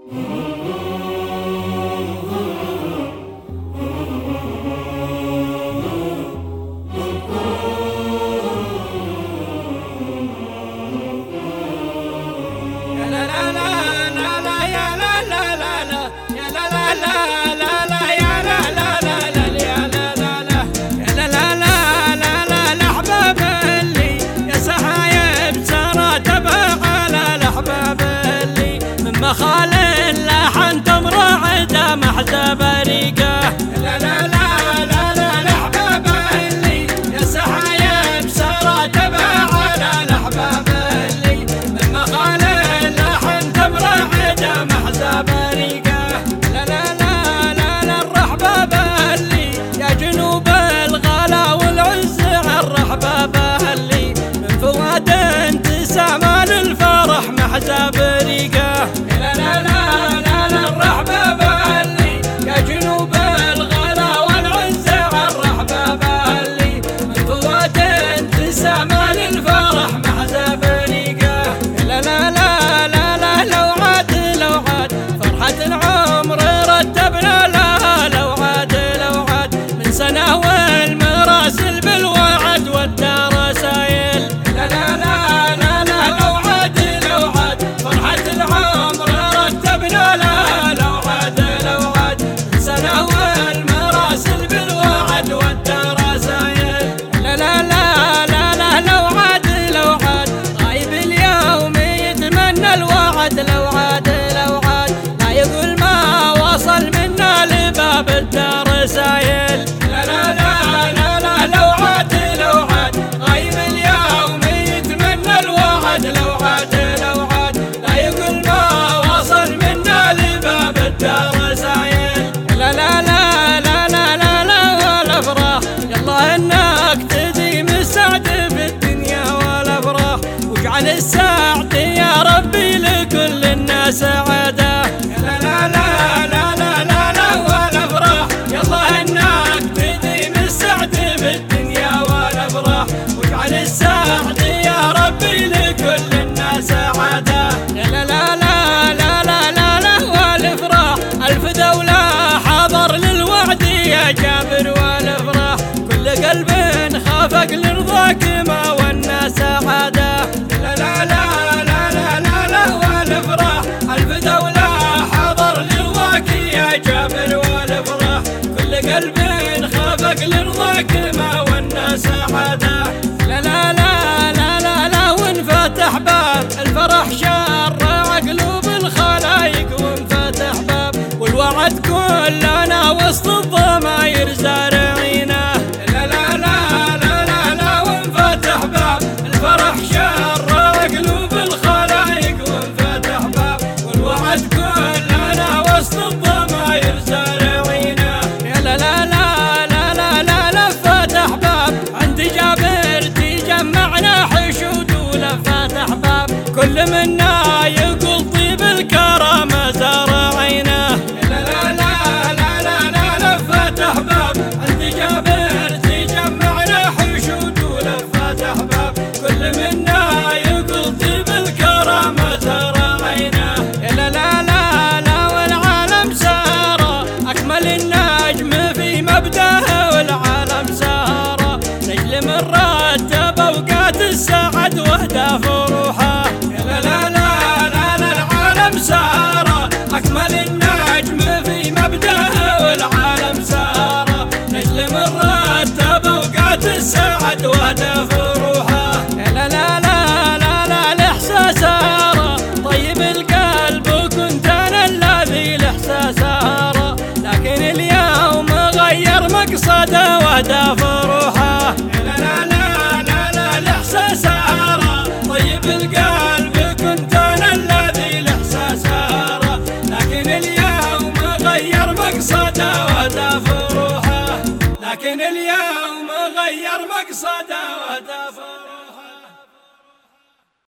خال اللحن تمر عدا محزب ريقه. لا لا لا لا لا الأحباب اللي يا سحايب سارة تبع على الأحباب اللي من خال اللحن تمر عدا محزب ريقه. لا لا لا لا لا الرحباب اللي يا جنوب الغلا والعز الرحباب اللي من فؤاد تسامى للفرح محزب ريقه. سنة والمراسل بالوعد والدار سايل. لا لا لا لا لا لو عاد فرحة العمر رتبنا لا لو عاد سنة والمراسل بالوعد والدار سايل. لا لا لا لا لا لو عاد غايب اليوم يتمنى الوعد لو عاد لا يقول ما وصل منا لباب الدار سايل. واجعل السعد يا ربي لكل الناس سعادة. لا لا لا لا لا لا لا والافراح يلا انك تديم السعد في الدنيا والافراح. واجعل السعد يا ربي لكل الناس سعادة. لا لا لا لا لا لا لا والافراح الف دولة حضر للوعد يا جابر والافراح. كل قلب خافك لرضاك ما والناس سعادة. لا لا لا لا لا لا والافراح الف دولة حضر لرضاك يا جابر والافراح. كل قلب خافك لرضاك ما والناس سعادة. لا لا لا لا لا لا وانفتح باب الفرح شرع قلوب الخلايق وانفتح باب والوعد كلنا وسط الضماير زارعينه. لا لا لا لا لا لا وانفتح باب الفرح شرع قلوب الخلايق وانفتح باب والوعد كلنا وسط الضماير زارعينه. يا لا لا لا لا لا لا لا فتح باب عند جابر تجمعنا حشود ولفتح باب كل منا يقول طيب الكرامة زارعينه. لا لا لا لا لا لا لا فتح باب عند جابر تجمعنا حشود ولفتح باب كل منا يقول طيب الكرامة زارعينه. لا لا لا لا والعالم سارة أكمل النجم في مبدأه والعالم سارة نجل من رتب أوقات السعد وأهداف روحه. لا لا لا لا لا العالم سارة أكمل النجم في مبدأه والعالم سارة نجل من رتب أوقات السعد وأهداف روحه. لا لا لا لا لا الإحساس سارة طيب القلب وكنت أنا الذي الإحساس سارة لكن اليوم غير مقصده وأهداف روحه. لا لا لا لا لا الإحساس سارة طيب القلب كنت أنا الذي الإحساس سارة لكن اليوم غير مقصده وأهداف روحه. لكن اليوم غير مقصده وأهداف